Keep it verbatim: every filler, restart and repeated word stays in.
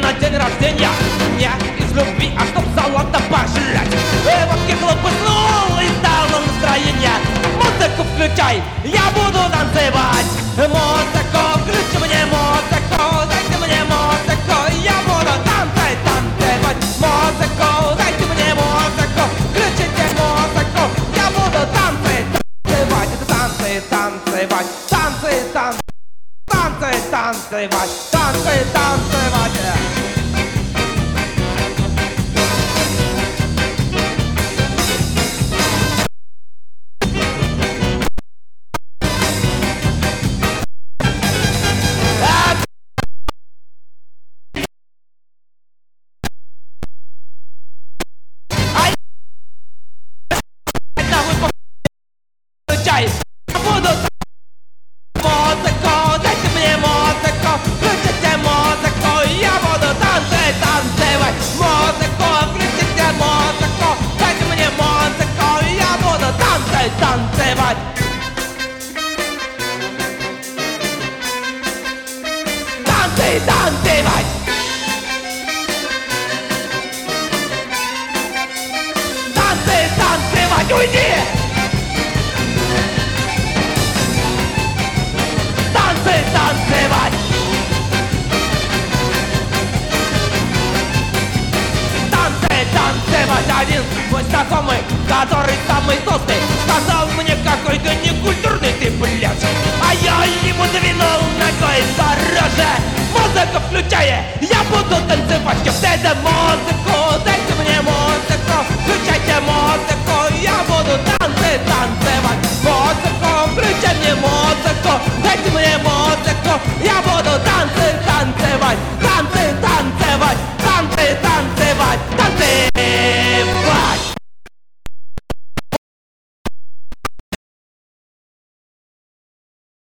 на день рождения. Не из любви, а чтоб золото пожрать. И водки хлопыснул и стало настроение. Музыку включай, я буду танцевать. Музыку, включи мне музыку, дайте мне музыку, я буду танцевать, танцевать. Музыку, дайте мне музыку, включите музыку, я буду танцевать, танцевать. Это танцы, танцевать, танцы, танцы, танцы, танцевать, танцы, танцевать. Я буду музыку, дайте мне музыку, включите музыку, я буду танцевать, танцевать. Музыку, включите музыку, дайте мне музыку, я буду танцевать, танцевать. Танцы, танцевать. Танцы, танцевать, уйди! Танцевать! Танцы, танцевать! Один мой знакомый, который самый толстый, сказал мне, какой ты некультурный ты, блядь. А я ему двинул ногой за роже. Музыку включая, я буду танцевать. Дайте музыку, дайте мне музыку, включайте музыку, я буду танцы, танцевать. Музыку, включай мне музыку.